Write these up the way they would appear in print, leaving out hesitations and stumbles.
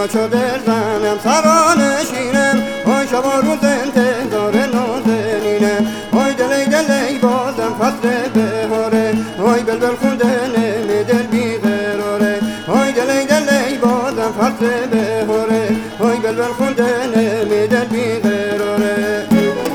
را چو دل زنم سرانشینم وای شب و روز انتظار نازنینم وای دلی دلی بازم فصل بهاره وای بلبل خوندنم دل بیقراره وای دلی دلی بازم فصل بهاره وای بلبل خوندنم دل بیقراره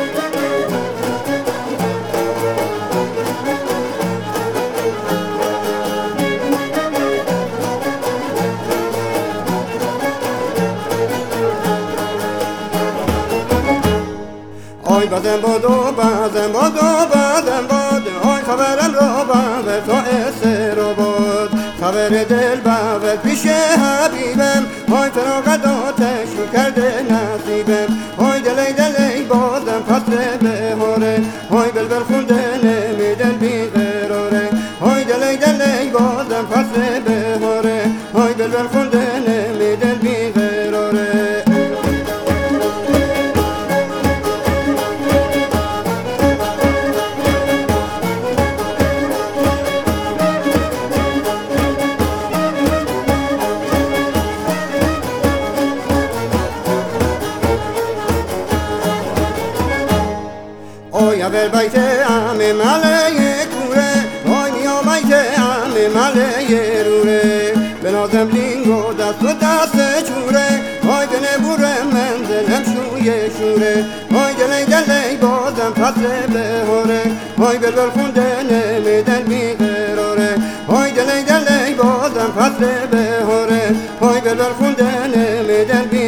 آی بازم باد و بازم باد و بازم باد آی خبرم رو باور تو اسر و باد خبر دل باور پیش حبیبم آی فراغت آتشی کرده نصیبم آی دلی دلی بازم فصل بهاره آی بلبل خوندنم دل بیقراره آی دلی دلی بازم فصل بهاره آی بلبل خوندنم دل بیقراره آی اول بیت ام ملای کوره آی نیا بیت ام ملای روره بنازم لینگو دست و دست چوره آی دنه بورم منزلم شوی شوره آی دلی دلی بازم فصل بهاره آی بلبل خوندنم دل بیقراره آی دلی دلی بازم فصل بهاره آی بلبل خوندنم دل